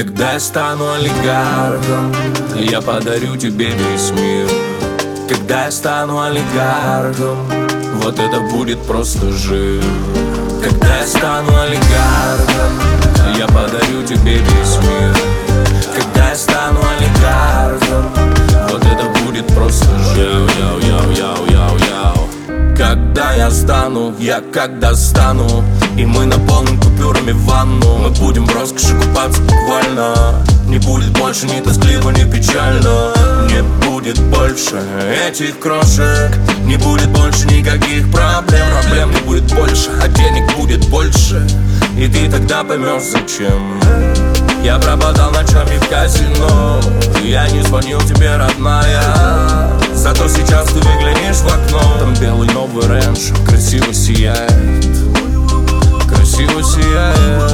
Когда я стану олигархом, я подарю тебе весь мир. Когда я стану олигархом, вот это будет просто жир. Когда я стану олигархом, я подарю тебе весь мир. Когда я стану олигархом, вот это будет просто жир. Когда я стану, я когда стану, и мы наполним купюрами ванну. Мы будем в роскоши купаться буквально. Не будет больше ни тоскливо, ни печально. Не будет больше этих крошек. Не будет больше никаких проблем. Проблем не будет больше, а денег будет больше. И ты тогда поймешь, зачем я пропадал ночами в казино. Я не звонил тебе, родная, зато сейчас ты выглянешь в окно. Там белый новый Range красиво сияет. Красиво сияет.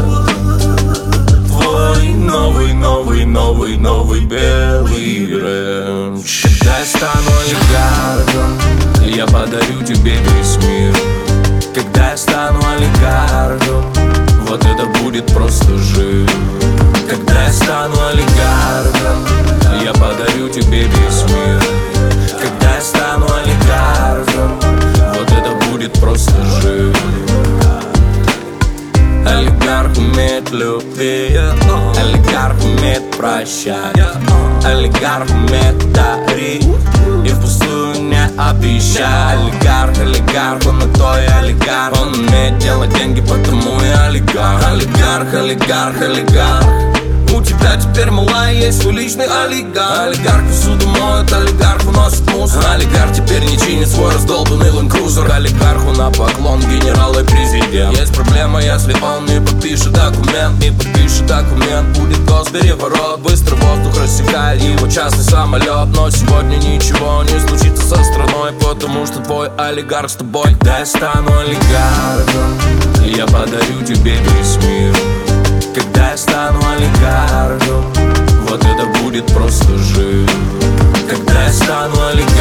Твой новый, новый, новый, новый белый Range. Когда я стану олигархом, я подарю тебе весь мир. Когда я стану олигархом, вот это будет просто жир. Когда я стану олигархом, я подарю тебе весь мир. Когда я стану олигархом, вот это будет просто жир. Олигарх умеет любить, олигарх умеет прощать, олигарх умеет дарить и впустую не обещать. Олигарх, олигарх, он и то и олигарх. Он умеет делать деньги, потому и олигарх. Олигарх, олигарх, олигарх. У тебя теперь, малая, есть свой личный олигарх. Олигарх посуду моет, олигарх уносит мусор. Олигарх теперь не чинит свой раздолбанный Land Cruiser. Олигарху на поклон генерал и президент. Есть проблема, если он не подпишет документ. Не подпишет документ, будет госпереворот. Быстро воздух рассекает его частный самолет. Но сегодня ничего не случится со страной, потому что твой олигарх с тобой. Когда я стану олигархом, я подарю тебе весь мир. Когда я стану олигархом, вот это будет просто жир. Когда я стану олигархом,